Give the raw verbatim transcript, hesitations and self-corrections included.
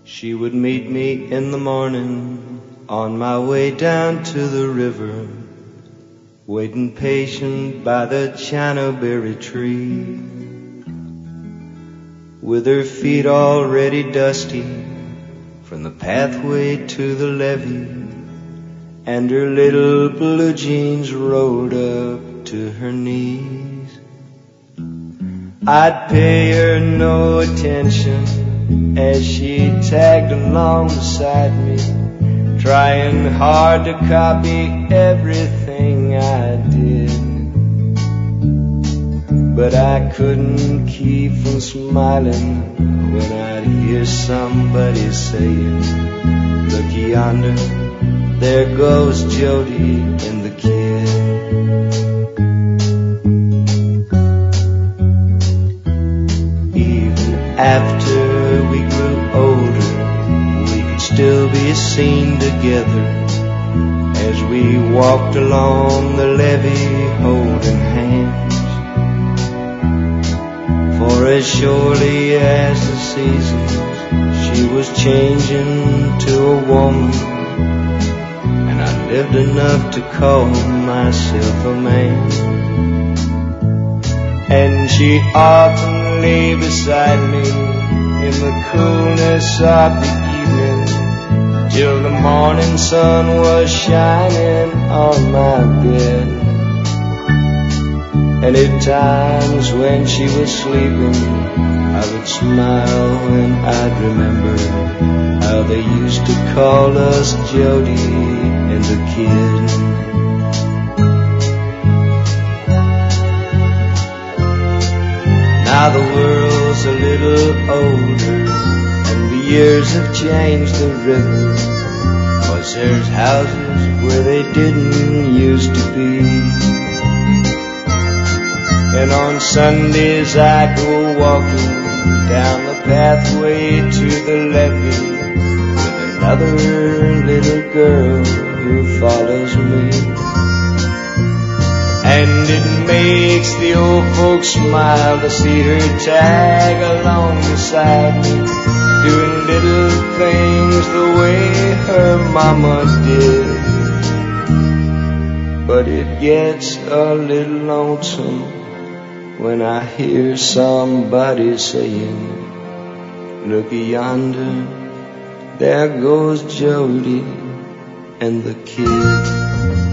She would meet me in the morning on my way down to the river, waiting patient by the chinaberry tree, with her feet already dusty from the pathway to the levee, and her little blue jeans rolled up to her knees. I'd pay her no attention as she tagged along beside me, trying hard to copy everything I did. But I couldn't keep from smiling when I'd hear somebody saying, "Look yonder, there goes Jody and the kid." Even after we grew older, we could still be seen together as we walked along the levee holding hands. For as surely as the seasons, she was changing to a woman, and I lived enough to call myself a man. And she often lay beside me in the coolness of the evening, till the morning sun was shining on my bed. And at times when she was sleeping, I would smile when I'd remember how they used to call us Jody and the kid. Now the world's a little older, and the years have changed the river, 'cause there's houses where they didn't used to be. And on Sundays I go walking down the pathway to the levee with another little girl who follows me. And it makes the old folks smile to see her tag along beside me, doing little things the way her mama did. But it gets a little lonesome when I hear somebody saying, "Look yonder, there goes Jody and the kid."